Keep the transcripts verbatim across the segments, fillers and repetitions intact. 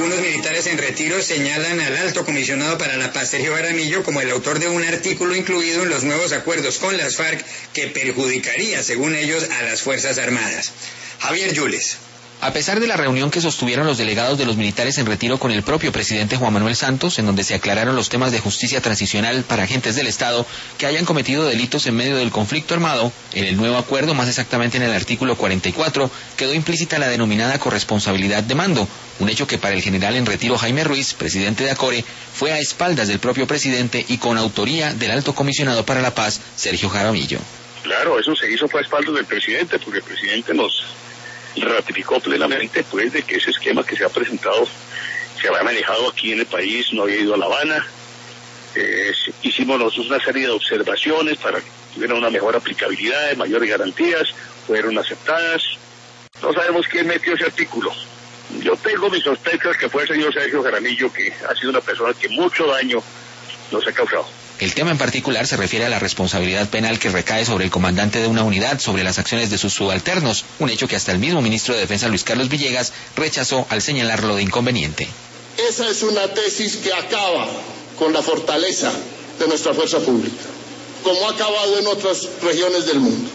algunos militares en retiro señalan al alto comisionado para la paz, Sergio Jaramillo, como el autor de un artículo incluido en los nuevos acuerdos con las FARC que perjudicaría, según ellos, a las Fuerzas Armadas. Javier Yules. A pesar de la reunión que sostuvieron los delegados de los militares en retiro con el propio presidente Juan Manuel Santos, en donde se aclararon los temas de justicia transicional para agentes del Estado que hayan cometido delitos en medio del conflicto armado, en el nuevo acuerdo, más exactamente en el artículo cuarenta y cuatro, quedó implícita la denominada corresponsabilidad de mando, un hecho que para el general en retiro Jaime Ruiz, presidente de ACORE, fue a espaldas del propio presidente y con autoría del alto comisionado para la paz, Sergio Jaramillo. Claro, eso se hizo fue a espaldas del presidente, porque el presidente nos ratificó plenamente pues de que ese esquema que se ha presentado se había manejado aquí en el país, no había ido a La Habana. Eh, hicimos nosotros una serie de observaciones para que tuviera una mejor aplicabilidad, mayores garantías, fueron aceptadas. No sabemos quién metió ese artículo. Yo tengo mis sospechas que fue el señor Sergio Jaramillo, que ha sido una persona que mucho daño nos ha causado. El tema en particular se refiere a la responsabilidad penal que recae sobre el comandante de una unidad sobre las acciones de sus subalternos, un hecho que hasta el mismo ministro de Defensa Luis Carlos Villegas rechazó al señalarlo de inconveniente. Esa es una tesis que acaba con la fortaleza de nuestra fuerza pública, como ha acabado en otras regiones del mundo.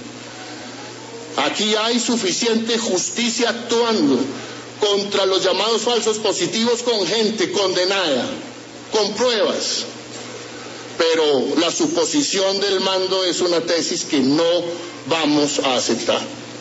Aquí hay suficiente justicia actuando contra los llamados falsos positivos con gente condenada, con pruebas. Pero la suposición del mando es una tesis que no vamos a aceptar.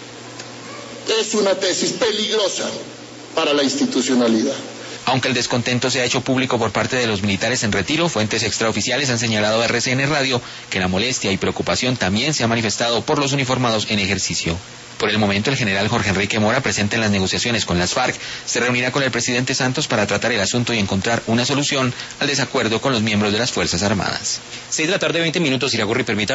Es una tesis peligrosa para la institucionalidad. Aunque el descontento se ha hecho público por parte de los militares en retiro, fuentes extraoficiales han señalado a R C N Radio que la molestia y preocupación también se ha manifestado por los uniformados en ejercicio. Por el momento, el general Jorge Enrique Mora, presente en las negociaciones con las FARC, se reunirá con el presidente Santos para tratar el asunto y encontrar una solución al desacuerdo con los miembros de las Fuerzas Armadas. Seis de la tarde, veinte minutos, Iragorri, permita